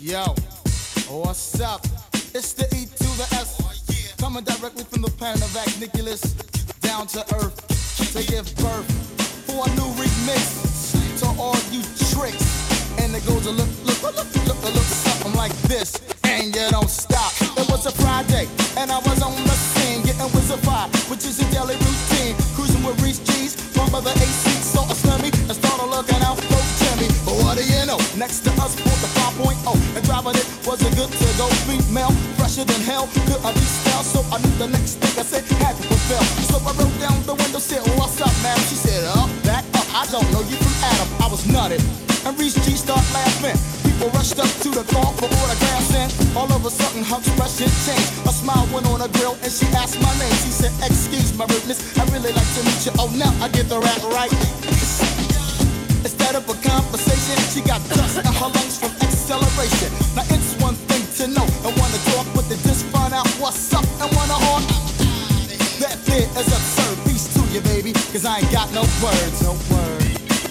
Yo, what's up? It's the E to the S, coming directly from the planet of Nicholas, down to earth to give birth for a new remix to all you tricks. And it goes a look something like this, and you don't stop. It was a Friday, and I was on the scene, getting wizzified, which is a daily routine. Cruising with Reese G's, from the AC, saw a slummy, and started looking out for Jimmy. But what do you know? Next to us, bought the 5.0, and driving it was a good to go female, fresher than hell. Could I be style? So I knew the next thing I said had to fulfill. So I wrote down the window, said, "What's up, man?" She said, "Up, back up. I don't know you from Adam." I was nutted, and Reese G started laughing. People rushed up to the car for autographs, and all of a sudden her expression changed. A smile went on her grill, and she asked my name. She said, "Excuse my rudeness, I really like to meet you." Oh, now I get the rap right. Instead of a conversation, she got dust in her lungs from acceleration. Now it's one thing to know and wanna talk, but to just find out what's up and wanna heart. That fear is absurd. Peace to you, baby, cause I ain't got no words. No words.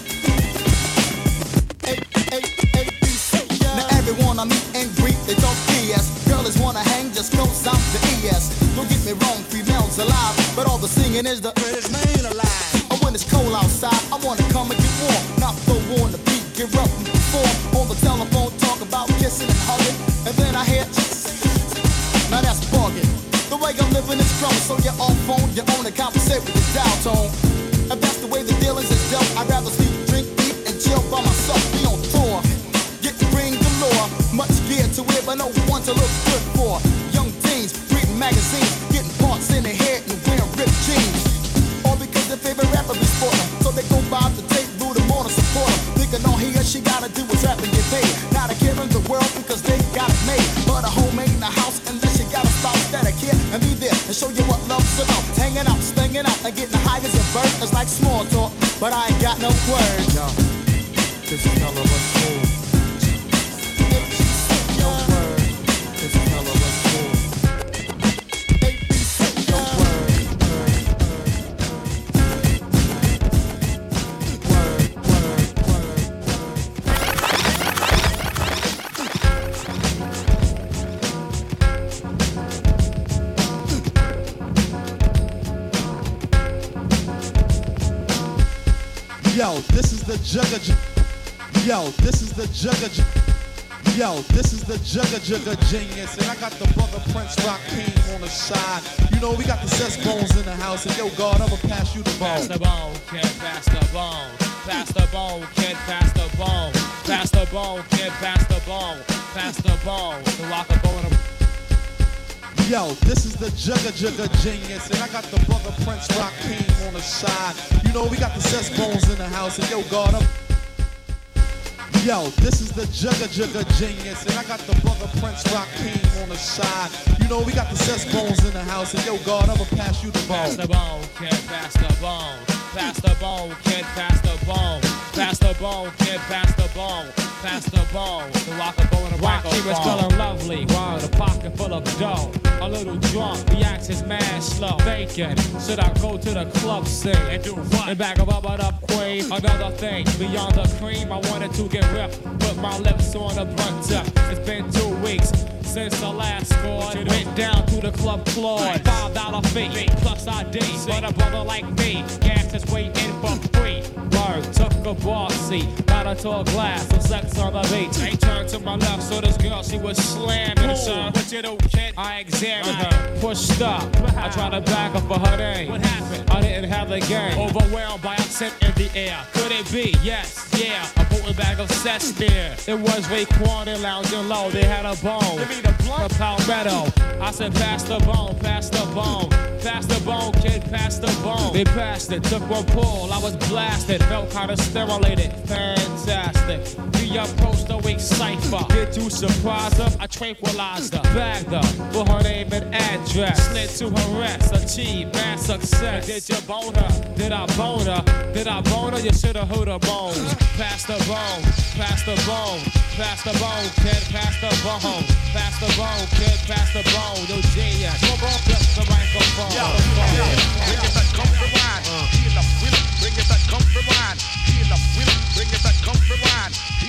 Now everyone I meet and greet, they talk BS. Girls wanna hang just cause I'm the ES. Don't get me wrong, females alive, but all the singing is the greatest man alive. When it's cold outside, I wanna come and get warm. Not throw on the beat, get up and perform. On the telephone, talk about kissing and hugging. And then I hear, now that's bugging. The way I'm living is growing, so you're off phone, you own and compensate with the dial tone. If that's the way the dealings is dealt, I'd rather sleep, drink, eat, and chill by myself, be on tour. Getting green galore, much gear to wear, but no one to look good for. Young teens, reading magazines, getting parts in their head and wearing ripped jeans. All because their favorite rapper be sporting, so they go by the tape, root them on and support them. Thinking all he or she gotta do is rap and get paid. Not a care in the world because they got it made. But a home ain't a house unless you got a spouse that'll care and be there and show you what love's about. Hanging out, stinging out, and getting high as a bird. It's like small talk, but I ain't got no words. Yo, this is hell of a school. No word, this is hell of a school. No word. Yo, this is the Jugga. Yo, this is the Jugga. Yo, this is the Jugga genius, and I got the brother Prince Rakeem on the side. You know we got the Cess Bones in the house, and yo, God, I'ma pass you the bone. Pass the bone, kid, pass the bone. Pass the bone, kid, pass the bone. Pass the bone, kid, pass the bone. Pass the bone, so I can go in a... Yo, this is the Jugga genius, and I got the brother Prince Rakeem on the side. You know we got the Cess Bones in the house, and yo, God, Yo, this is the Jugga genius, and I got the brother Prince Rakeem on the side. You know we got the Cess Bones in the house, and yo, God, I'ma pass you the bone. Pass the bone, kid, pass the bone. Pass the bone, kid, pass the bone. Pass the bone, kid, pass the bone. Pass the bone, so I can go in a microphone. She was feeling lovely, while in a pocket full of dough. A little drunk, the axe is mad slow. Thinking, should I go to the club scene and do what? And back up queen. Another thing, beyond the cream, I wanted to get ripped. Put my lips on the brunt tip. It's been 2 weeks since the last score. Went down to the club floor. $5 fee, plus ID. But a brother like me, gas is waiting for free. Word, took a bar seat, got her to a glass, some sex on the beach. I turned to my left, so this girl, she was slamming. Son, what you do, kid? I examined her, pushed up. I tried to back up for her name. What happened? I didn't have the game. Overwhelmed by a scent in the air. Could it be? Yes, yeah. A potent bag of cess there. It was Raekwon and lounging low. They had a bone. Give me the blunt. A Palmetto. I said, pass the bone, pass the bone. Pass the bone, kid, pass the bone. They passed it, took one pull. I was blasted, felt kinda stimulated. Fantastic. We approached the weak cipher. Did you surprise her? I tranquilized her. Bagged her for her name and address. Slid to her rest, achieved mass success. Did you bone her? Did I bone her? Did I bone her? You should've heard her bones. Pass the bone, pass the bone. Pass the bone, kid, pass the bone. Pass the bone, kid, pass the bone. Yo, genius, come on, flip the microphone. Yo, bring it back, come rewind. Heal up, will it, bring it back, come rewind. Heal up, will it, bring it back, come rewind. Heal up, will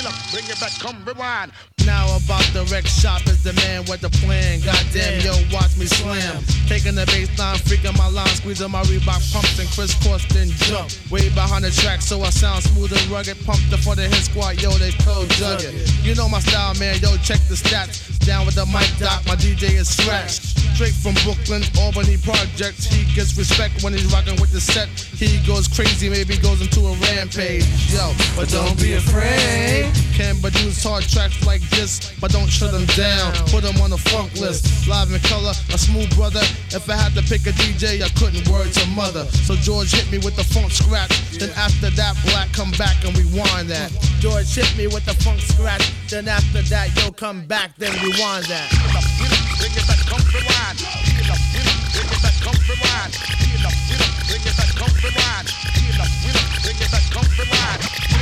wheel up, bring it back, come rewind. Now about the wreck shop is the man with the plan. Goddamn, yo, watch me slam. Taking the baseline, freaking my line, squeezing my Reebok pumps and crisscross then jump. Way behind the track, so I sound smooth and rugged. Pumped up for the hit squad, yo, they cold jug it. You know my style, man, yo, check the stats. Down with the mic doc, my DJ is scratched. Straight from Brooklyn, Albany projects. He gets respect when he's rocking with the set. He goes crazy, maybe goes into a rampage. Yo, but don't be afraid. Can produce hard tracks like this, but don't shut them down. Put them on the funk list. Live in color, a smooth brother. If I had to pick a DJ, I couldn't word to mother. So George hit me with the funk scratch. Then after that, Black come back and rewind that. George hit me with the funk scratch. Then after that, yo, come back, then rewind that. Bring it back, come rewind. Bring it back, come rewind. Bring it back, come rewind. Bring it back, come rewind.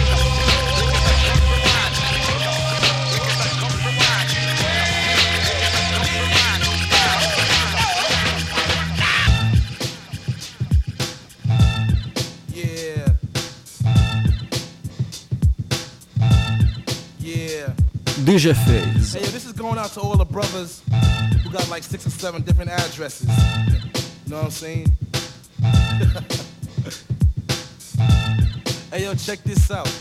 DJ Phase. Hey, yo, this is going out to all the brothers who got like 6 or 7 different addresses. You know what I'm saying? Hey, yo, check this out.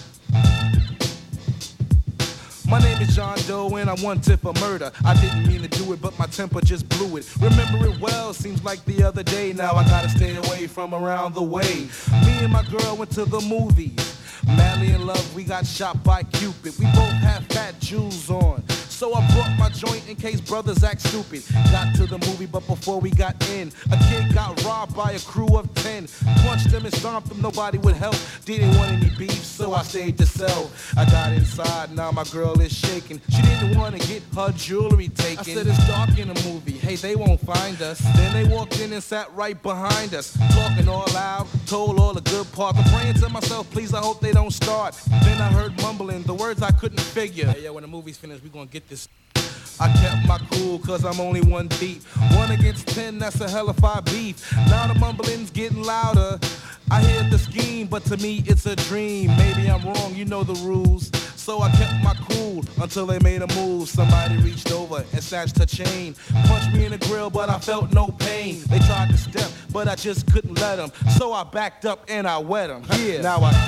My name is John Doe and I'm wanted for murder. I didn't mean to do it, but my temper just blew it. Remember it well, seems like the other day. Now I gotta stay away from around the way. Me and my girl went to the movies. Madly in love, we got shot by Cupid. We both have fat jewels on. So I brought my joint in case brothers act stupid. Got to the movie, but before we got in, a kid got robbed by a crew of 10. Punched him and stomped him, nobody would help. Didn't want any beef, so I stayed to sell. I got inside, now my girl is shaking. She didn't want to get her jewelry taken. I said it's dark in the movie, hey, they won't find us. Then they walked in and sat right behind us. Talking all loud, told all the good parts. I'm praying to myself, please, I hope they don't start. Then I heard mumbling, the words I couldn't figure. Hey, yo, when the movie's finished, we gonna get this. I kept my cool cause I'm only one deep. 1 against 10, that's a hell of a beef. Now the mumbling's getting louder. I hear the scheme, but to me it's a dream. Maybe I'm wrong, you know the rules. So I kept my cool until they made a move. Somebody reached over and snatched her chain. Punched me in the grill, but I felt no pain. They tried to step, but I just couldn't let them. So I backed up and I wet them. Yeah. Now I...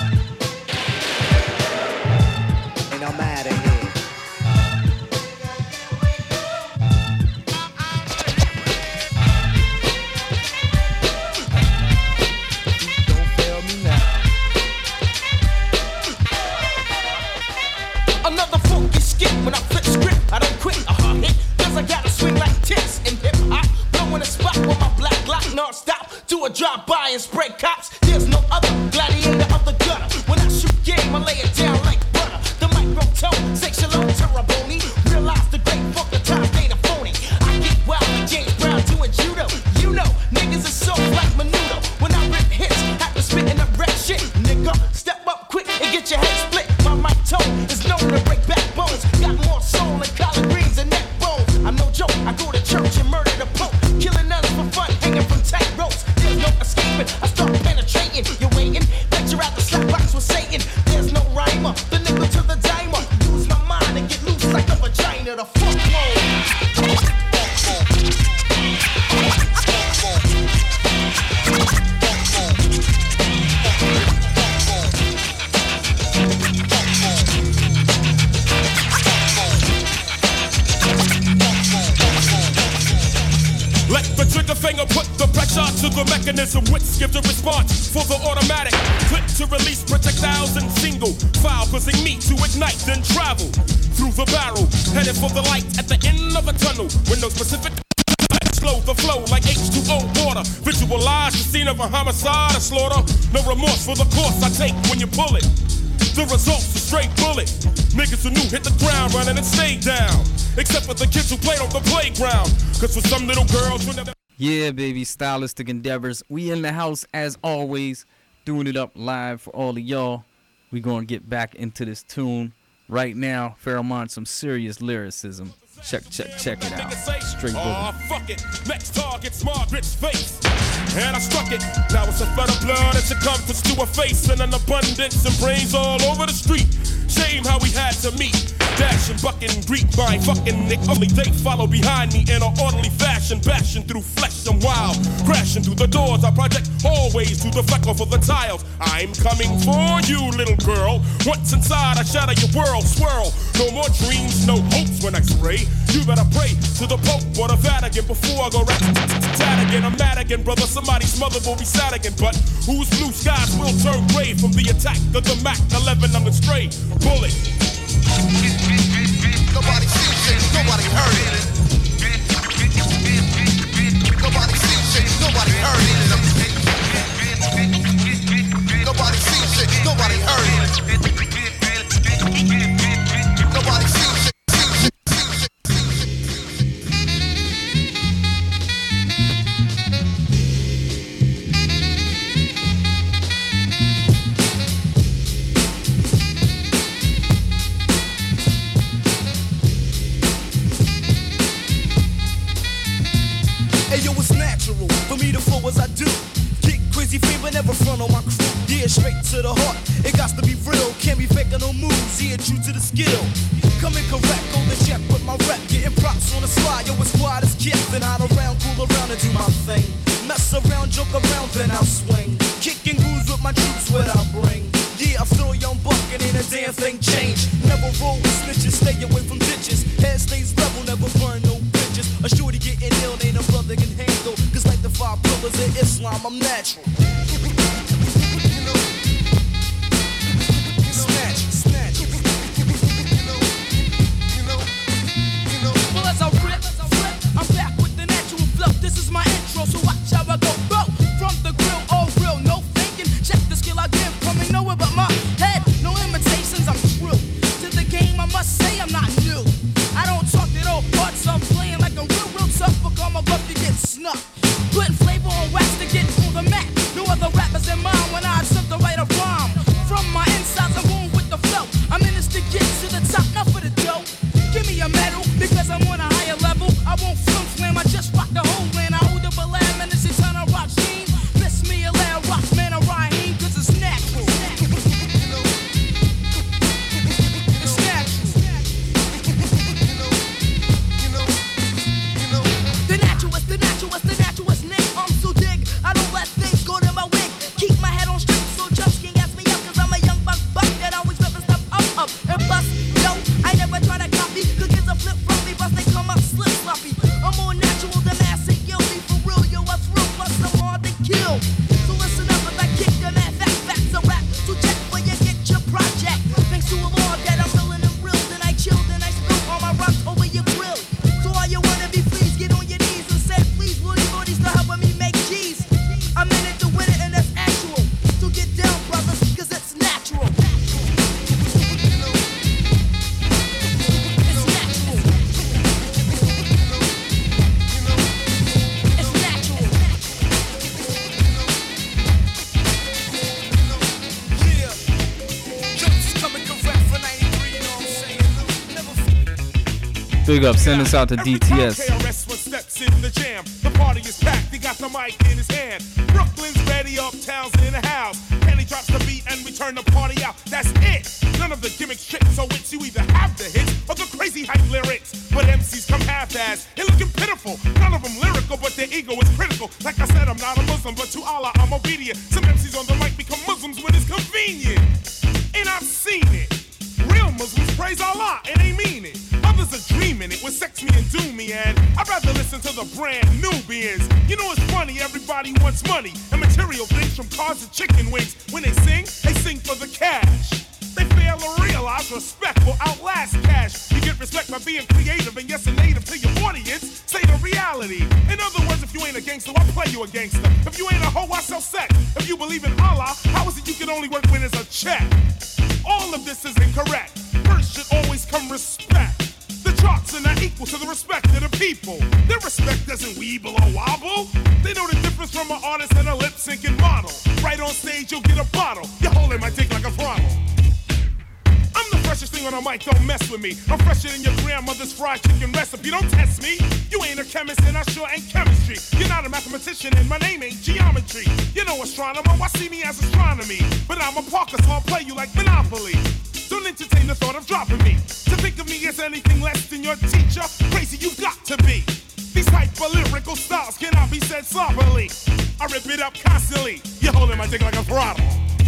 And I'm out of here. When I flip script, I don't quit, hit. Cause I gotta swing like tits in hip-hop. Blowing a spot with my black lock non-stop. Do a drive-by and spray cops. There's no other gladiator of the gutter. When I shoot game, I lay it down like butter. The microphone, say shalom to Raboni. Realize the great fuck the time ain't a phony. I get wild like James Brown doing judo. You know, niggas is soft like Menudo. When I rip hits, have to spit in the red shit. Nigga, step up quick and get your head split. My mic tone is known to break backbones. Got more soul than collard greens and neck bones. I'm no joke, I go to church and murder the Pope. Killing nuns for fun, hanging from tight ropes. There's no escaping, I start penetrating. You're waiting, let you out the slap box with Satan. There's no rhymer, the nickel to the dimer. Use my mind and get loose like a vagina. The fuck Let the trigger finger put the pressure to the mechanism which gives a response for the automatic. Click to release projectiles and single file, causing me to ignite, then travel through the barrel, headed for the light at the end of a tunnel. When no specific slow the flow like H2O water. Visualize the scene of a homicide, a slaughter. No remorse for the course I take when you pull it. The result's a straight bullet. Niggas who knew hit the ground running and stayed down. Except for the kids who played on the playground. Cause for some little girls who never... Yeah, baby, Stylistic Endeavors. We in the house as always, doing it up live for all of y'all. We gonna get back into this tune right now. Pheromone, some serious lyricism. Check it out. Straight oh, fuck it. Next target's Margaret's face. And I struck it. Now it's a flood of blood and circumference to her face. And an abundance and brains all over the street. Shame how we had to meet. Dashing, bucking, Greek, mind, fucking Nick. Only they follow behind me in an orderly fashion. Bashing through flesh, I'm wild. Crashing through the doors, I project hallways through the freckle for the tiles. I'm coming for you, little girl. Once inside, I shatter your world, swirl. No more dreams, no hopes when I spray. You better pray to the Pope or the Vatican before I go rat-tat-tat-tat-again. I'm mad again, brother. Somebody's mother will be sad again. But whose blue skies will turn gray from the attack of the Mac 11 on the stray bullet? Nobody sees it, nobody heard it. Nobody sees it, nobody heard it. Nobody sees it, nobody heard it. Nobody sees it. For me to flow as I do, kick crazy fever, never front on my crew. Yeah, straight to the heart, it got to be real. Can't be faking no moves, yeah, true to the skill. Coming correct, on the check with my rep, getting props on the slide. Yo, it's quiet as kids, and hide around, cool around, and do my thing. Mess around, joke around, then I'll swing. Kicking grooves with my troops, what I bring. Yeah, I throw young buck, and ain't a damn thing change. Never roll with snitches, stay away from ditches. Head stays level, never burn no bridges. A shorty getting ill, ain't a brother can handle. Cause like the 5 pillars of Islam, I'm natural. Snatch. Well, as I rip, I'm back with the natural flow. This is my intro, so watch how I go. Bro, from the grill, all real, no faking. Check the skill I give, coming nowhere but my head. No imitations, I'm true. To the game, I must say I'm not new. I don't talk at all parts, I'm playing like a real tough book. I'm about to get snuffed. Putting flavor on wax to get through the mat. No other rappers in mind when I attempt to write a rhyme. From my insides, I'm going with the flow. I'm in this to get to the top, not for the dough. Give me a medal, because I'm on a higher level. I won't film slam, I just rock the whole land. I hold up a lab, and this is ton of rock scene. Miss me a loud rock man, a Raheem, cause it's natural. It's natural. The naturalist, the naturalist, the naturalist, Nick. I'm so dig, I don't let things go to my wig. Keep my head on straight, so jumps can't gas me up. Cause I'm a young buck that always ripping stuff up. And plus, no, I never try to copy. Cause kids are flip from me, but they come up slip sloppy. I'm more natural than ass and guilty. For real, yo, what's real, plus I'm hard to kill. So listen up as I kick them at facts a rap. So check where you get your project. Thanks to a law that I'm feeling and real. Then I chill, then I spill all my rocks over your grill. So all you wanna be, please get on your knees and say, please, will you bodies to help me make cheese? I'm in it to win it, and that's actual. So get down, brothers, cause it's natural. It's natural. It's natural. Yeah. Jumps coming correct for 93, you know what I'm saying? Never Big up, send us out to DTS. KRS One steps in the jam. The party is packed, he got the mic in his hand. Brooklyn's ready, uptown's in the house. Kenny drops the beat and we turn the party out. That's it. None of the gimmicks, tricks, or wits. You either have the hits or the crazy hype lyrics. But MCs come half-assed and looking pitiful. None of them lyrical, but their ego is critical. Like I said, I'm not a Muslim, but to Allah I'm obedient. Some MCs on the mic become Muslims when it's convenient. And I've seen it. Real Muslims praise Allah and they mean it. Others are dreaming it with sex me and do me, and I'd rather listen to the brand Nubians. You know it's funny, everybody wants money and material things from cars to chicken wings. When they sing for the cash. They fail to realize respect will outlast cash. You get respect by being creative and yes, a native to your audience. Say the reality. In other words, if you ain't a gangster, I'll play you a gangster. If you ain't a hoe, I sell sex. If you believe in Allah, how is it you can only work when there's a check? All of this is incorrect. First should always come respect. The charts are not equal to the respect of the people. Their respect doesn't weeble or wobble. They know the difference from an artist and a lip-syncing model. Right on stage, you'll get a bottle. You're holding my dick like a throttle. I'm the freshest thing on the mic, don't mess with me. I'm fresher than your grandmother's fried chicken recipe. Don't test me. You ain't a chemist and I sure ain't chemistry. You're not a mathematician and my name ain't geometry. You know astronomer, why see me as astronomy? But I'm a Parker, so I'll play you like Monopoly. Don't entertain the thought of dropping me. anything less than your teacher? Crazy you've got to be. These hyper-lyrical styles cannot be said sloppily. I rip it up constantly. You're holding my dick like a throttle.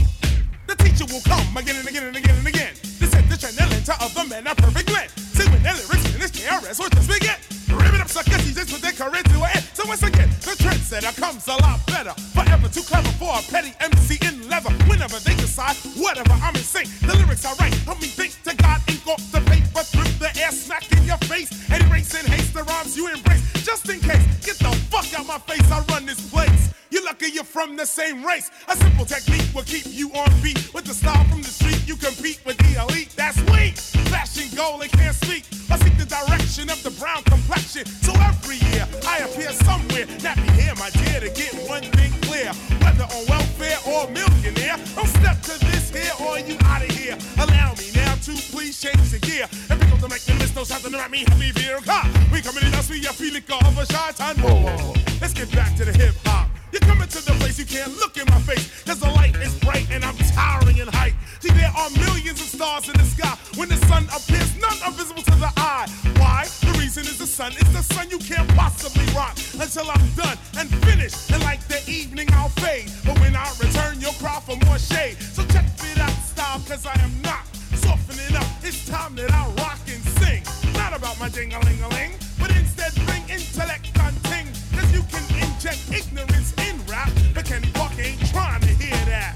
The teacher will come again and again and again and again. To set the trend and enter of the men a perfect blend. See when their lyrics finish, KRS or just begin. Rip it up, suckers, just put their courage to an end. So once again, the trendsetter comes a lot better. Forever too clever for a petty MC in leather. Whenever they decide, whatever, I'm insane. The lyrics I write, help me think to God, ink off the paper, through the air, smack in your face. And erase and haste the rhymes you embrace. Just in case, get the fuck out my face, I run this place. You're lucky you're from the same race. A simple technique will keep you on beat. With the style from the street, you compete with the elite. That's weak. Flashing gold and can't speak. I seek the direction of the brown complexion. So every year, I appear somewhere. Nappy hair, my dear, to get one thing clear. Whether on welfare or millionaire, don't step to this here or you out of here. Allow me now to please change the gear. And pick up the mic and list no something about me, happy veer car. We coming in, us, we a feeling of a shy time. Whoa. Let's get back to the hip hop. You're coming to the place you can't look in my face, cause the light is bright and I'm towering in height. See, there are millions of stars in the sky. When the sun appears, none are visible to the eye. Why? The reason is the sun. It's the sun you can't possibly rock until I'm done and finished. And like the evening, I'll fade. But when I return, you'll cry for more shade. So check it out, style, cause I am not softening up. It's time that I rock and sing. Not about my ding-a-ling-a-ling, but instead bring intellect on ting. Cause you can inject ignorance in rap, but Kenny Parker ain't trying to hear that.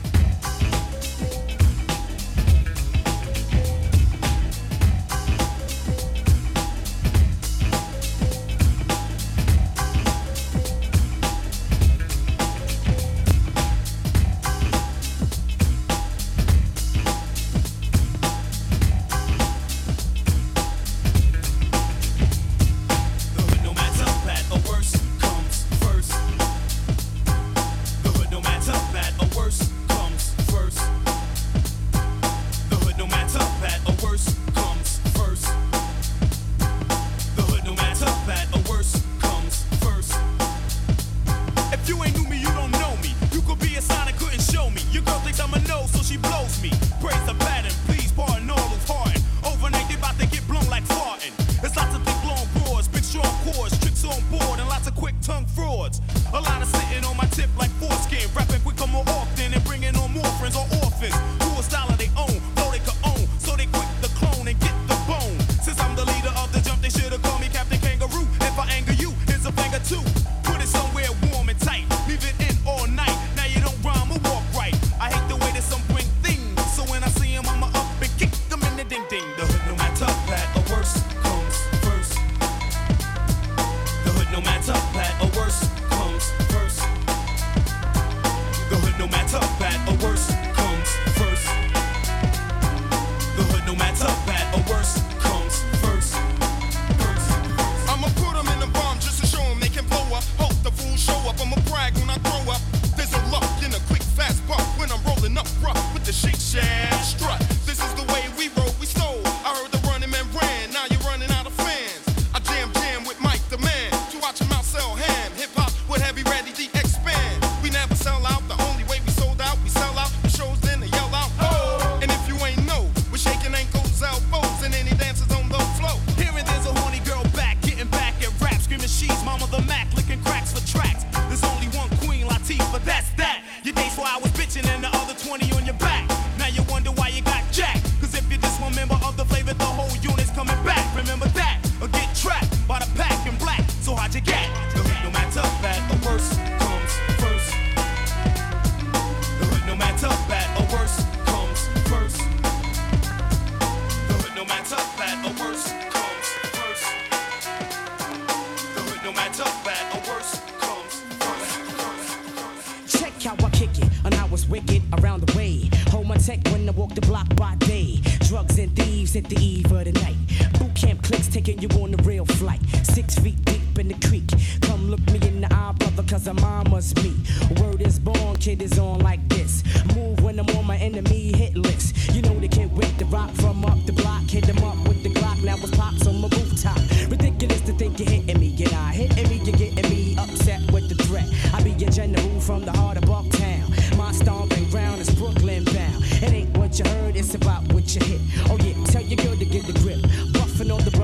It's about what you hit. Oh yeah, tell your girl to get the grip. Buffing on the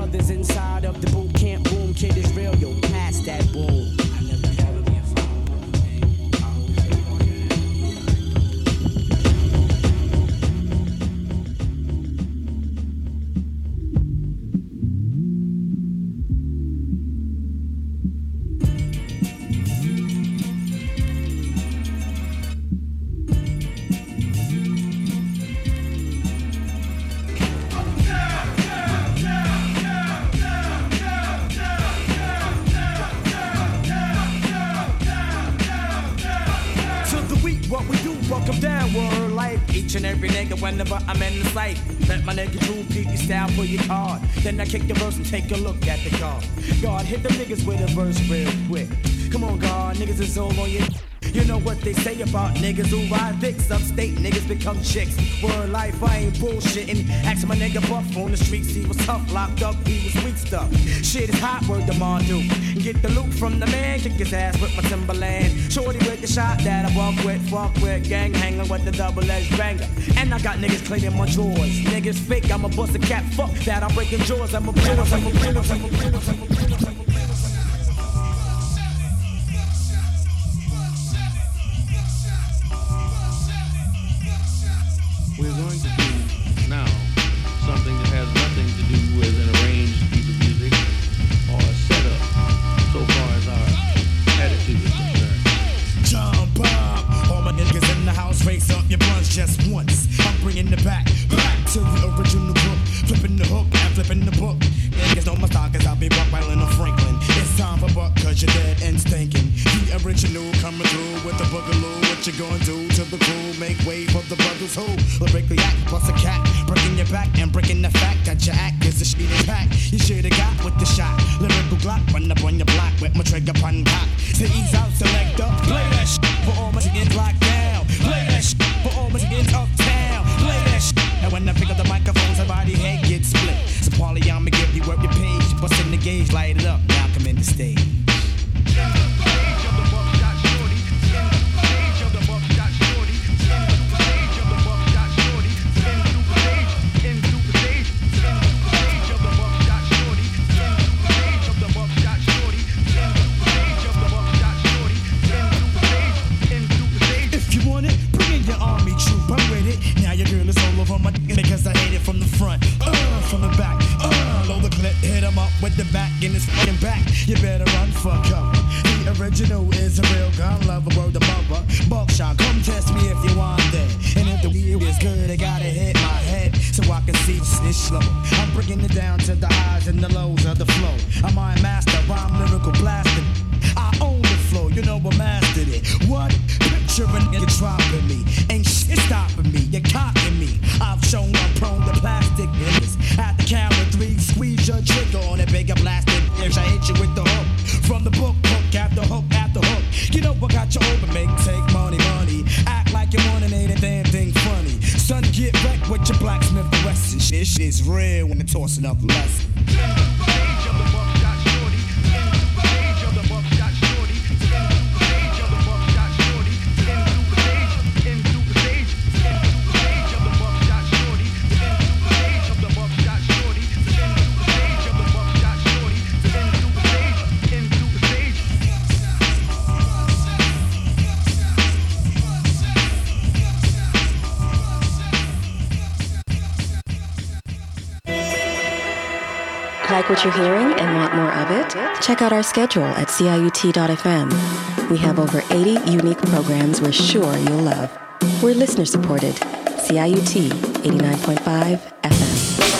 each and every nigga whenever I'm in the sight. Let my nigga Drew beat your style for your card. Then I kick the verse and take a look at the card. God, hit the niggas with a verse real quick. Come on, God, niggas is all on your. You know what they say about niggas who ride dicks. Upstate niggas become chicks. Word life, I ain't bullshitting. Ask my nigga Buff on the streets, he was tough. Locked up, he was weak stuff. Shit is hot, word to Mondu. Get the loot from the man, kick his ass with my Timberland. Shorty with the shot that I walk with, fuck with. Gang hanging with the double-edged banger. And I got niggas cleaning my drawers. Niggas fake, I'ma bust a cat, fuck that. I'm breaking jaws, I'm a We're going to do now something that has nothing to do with an arranged piece of music or a setup so far as our attitude is concerned. Jump up! All my niggas in the house, raise up your blunts just once. I'm bringing it back to the original book. Flipping the hook and flipping the book. Niggas know my stalkers, I'll be rock while on Franklin. It's time for buck, cause you're dead and stinking. The original coming through with the boogaloo. What you gonna do to the crew? Make way for the brothers who will break the yak plus a cat. Breaking your back and breaking the fact that your act is a shitty pack. You should've got with the shot. Lyrical Glock, run up on your block with my trigger pun cock. To ease out, select up. Play that shit for all my chickens locked down. Play that shit for all my chickens uptown. Play that shit. And when I pick up the microphone, somebody head gets split. So Paulie, I'ma give you up your page. Bustin' the gauge, light it up. Now come in the stage. Because I hate it from the front, from the back, load the clip, hit him up with the back in his fucking back. You better run for cover. The original is a real gun lover, word the mother. Buckshot, come test me if you want that. And if the wheel is good, I gotta hit my head so I can see this slow. I'm bringing it down to the highs and the lows of the flow. I'm my master, I'm lyrical blasting. I own the flow, you know I mastered it. What? Picture a nigga dropping me. Ain't shit stopping me, you're copying me. I've shown I'm prone to plastic niggas. At the count of 3, squeeze your trigger on that bigger blasted bitch. I hit you with the hook. From the book, hook after hook after hook. You know I got you open, make take money, money. Act like you want and ain't a damn thing funny. Son, get wrecked with your blacksmith and Wesson. Shit's real when they're tossing up lessons. Like what you're hearing and want more of it? Check out our schedule at CIUT.FM. We have over 80 unique programs we're sure you'll love. We're listener supported. CIUT 89.5 FM.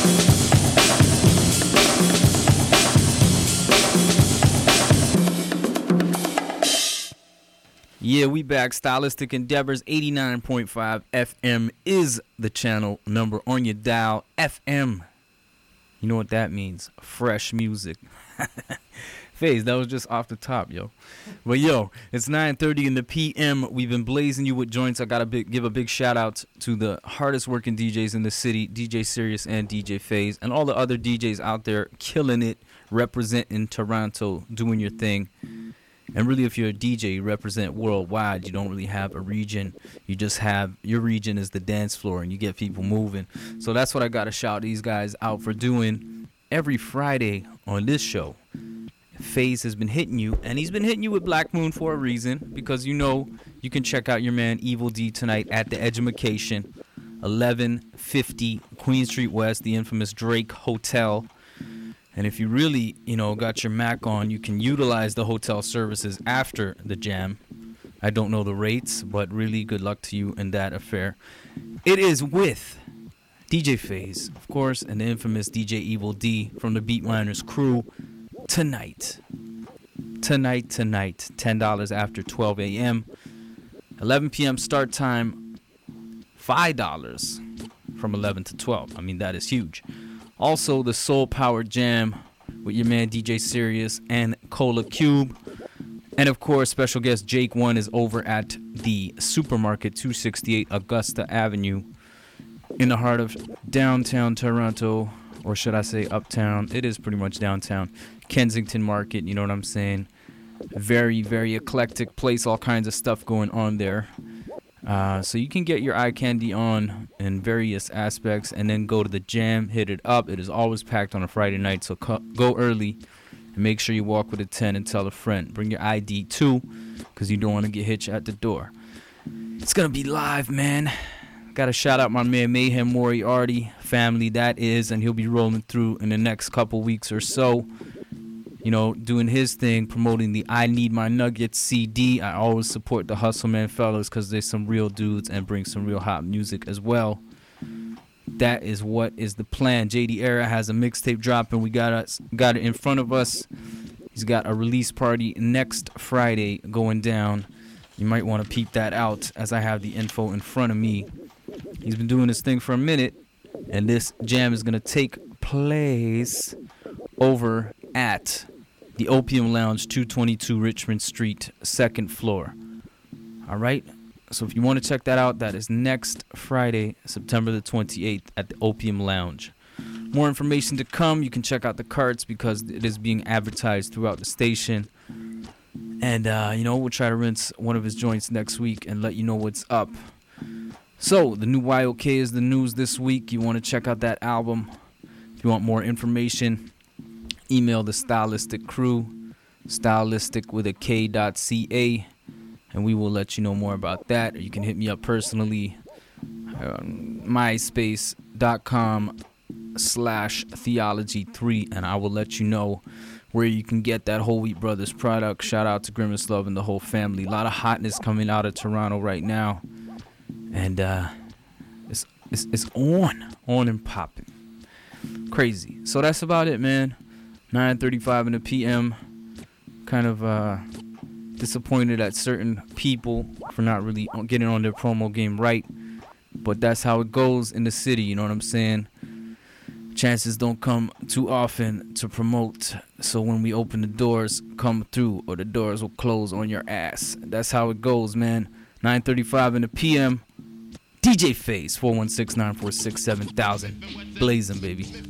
Yeah, we back. Stylistic Endeavors 89.5 FM is the channel number on your dial. FM. You know what that means? Fresh music. Phase, that was just off the top, yo. But yo, it's 9:30 in the PM. We've been blazing you with joints. I gotta give a big shout out to the hardest working DJs in the city, DJ Sirius and DJ Phase, and all the other DJs out there killing it, representing Toronto, doing your thing. And really, if you're a DJ, you represent worldwide. You don't really have a region. You just have your region is the dance floor, and you get people moving. So that's what I got to shout these guys out for doing every Friday on this show. FaZe has been hitting you, and he's been hitting you with Black Moon for a reason, because you know you can check out your man Evil D tonight at the Edumacation, 1150 Queen Street West, the infamous Drake Hotel. And if you really, got your Mac on, you can utilize the hotel services after the jam. I don't know the rates, but really good luck to you in that affair. It is with DJ FaZe, of course, and the infamous DJ Evil D from the Beatminerz crew tonight. Tonight, $10 after 12 a.m. 11 p.m. start time. $5 from 11 to 12. I mean, that is huge. Also, the Soul Power Jam with your man DJ Sirius and Cola Cube. And of course, special guest Jake One is over at the Supermarket 268 Augusta Avenue in the heart of downtown Toronto, or should I say uptown? It is pretty much downtown. Kensington Market, you know what I'm saying? Very, very eclectic place, all kinds of stuff going on there. So you can get your eye candy on in various aspects and then go to the jam, hit it up. It is always packed on a Friday night, so go early and make sure you walk with a 10 and tell a friend. Bring your ID too, because you don't want to get hitched at the door. It's going to be live, man. Got to shout out my man Mayhem Moriarty, family that is, and he'll be rolling through in the next couple weeks or so. You know, doing his thing, promoting the I Need My Nuggets CD. I always support the Hustle Man fellas because they're some real dudes and bring some real hot music as well. That is what is the plan. JD Era has a mixtape dropping. We got it in front of us. He's got a release party next Friday going down. You might want to peep that out as I have the info in front of me. He's been doing this thing for a minute, and this jam is going to take place over at the Opium Lounge, 222 Richmond Street, 2nd floor. All right? So if you want to check that out, that is next Friday, September the 28th at the Opium Lounge. More information to come. You can check out the carts because it is being advertised throughout the station. And, we'll try to rinse one of his joints next week and let you know what's up. So, the new YOK is the news this week. You want to check out that album. If you want more information, email the Stylistic crew, stylistic with a K.ca, and we will let you know more about that. Or you can hit me up personally, myspace.com/theology3, and I will let you know where you can get that Whole Wheat Brothers product. Shout out to Grimace Love and the whole family. A lot of hotness coming out of Toronto right now, and it's on and popping. Crazy. So that's about it, man. 9:35 in the PM. Kind of disappointed at certain people for not really getting on their promo game right. But that's how it goes in the city, you know what I'm saying? Chances don't come too often to promote. So when we open the doors, come through or the doors will close on your ass. That's how it goes, man. 9:35 in the PM. DJ Phase, 416-946-7000. Blazing, baby.